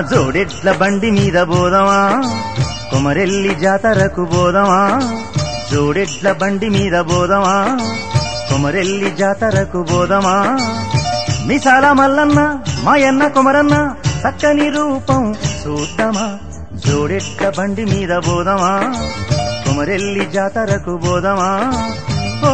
జోడెడ్ల బండి మీద బోదమా కొమరెల్లి జాతరకు బోదమా జోడెడ్ల బండి మీద బోదమా కొమరెల్లి జాతరకు బోదమా మిసాల మల్లన్న మాయన్న కొమరన్న చక్కని రూపం చూద్దామా జోడెడ్ల బండి మీద బోదమా కొమరెల్లి జాతరకు బోదమా ఓ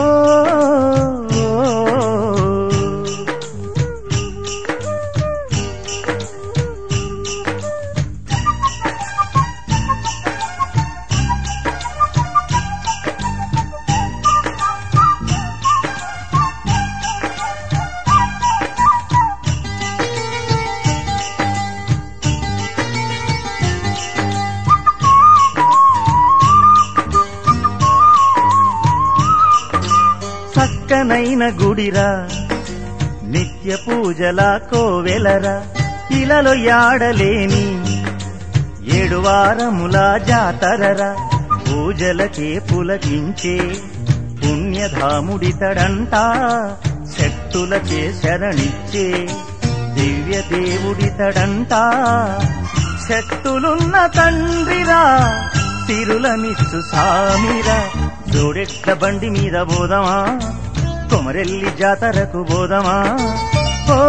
చక్కనైన గుడిరా నిత్య పూజల కోవెలరా ఇలలో యాడలేని 7 వారముల జాతరరా పూజలకే పులకించే పుణ్యధాముడితడంట శక్తులకే శరణిచ్చే దివ్య దేవుడితడంట శక్తులున్న తండ్రిరా తిరులనిచ్చు సామిరా జోడెడ్ల బండి మీద బోదమా కొమరెల్లి జాతరకు బోదమా ఓ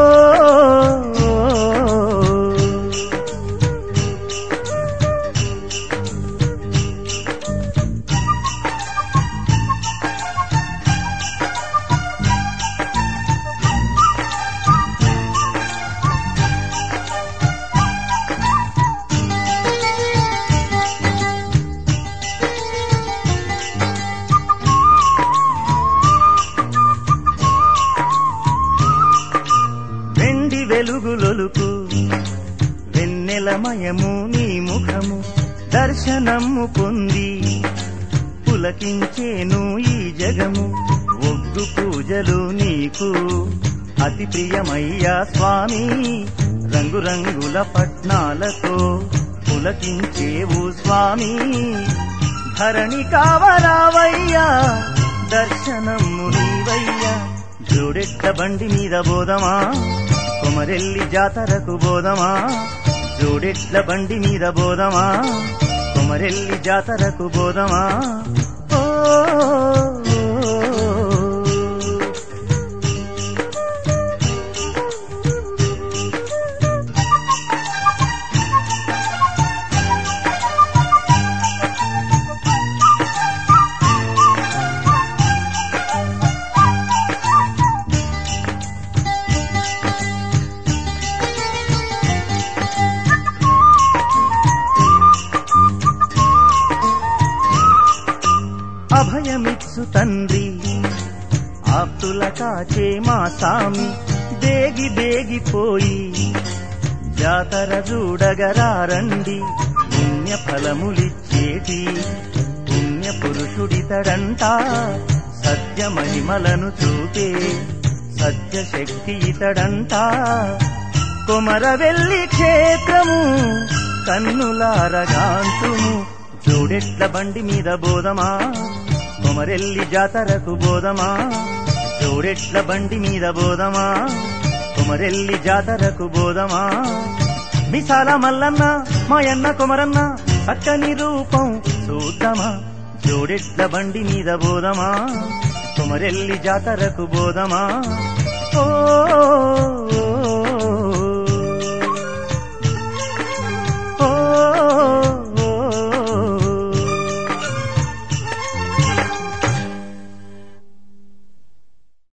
వెలుగులొలుకు వెన్నెలమయము నీ ముఖము దర్శనము పొంది పులకించేను ఈ జగము ఒగ్గు పూజలు నీకు అతి ప్రియమయ్యా స్వామి రంగురంగుల పట్నాలతో పులకించేవు స్వామి ధరణి కావరావయ్యా దర్శనము నీవయ్యా జోడెడ్ల బండి మీద బోదమా కొమరెల్లి జాతరకు బోదమా జోడెడ్ల బండి మీద బోదమా కొమరెల్లి జాతరకు బోదమా ఓ అభయమిచ్చు తండ్రి ఆప్తుల కాచే మా సామి దేగి దేగిపోయి జాతర చూడగరారండి పుణ్య ఫలములిచ్చేటి పుణ్య పురుషుడితడంట సత్య మహిమలను చూపే సత్యశక్తి ఇతడంట కొమరవెల్లి క్షేత్రము కన్నులారగాంతుము జోడెడ్ల బండి మీద బోదమా కొమరెల్లి జాతరకు బోదమా జోడెడ్ల బండి మీద బోదమా కొమరెల్లి జాతరకు బోదమా మిసాల మల్లన్న మాయన్న కొమరన్న చక్కని రూపం చూద్దామా జోడెడ్ల బండి మీద బోదమా కొమరెల్లి జాతరకు బోదమా ఓ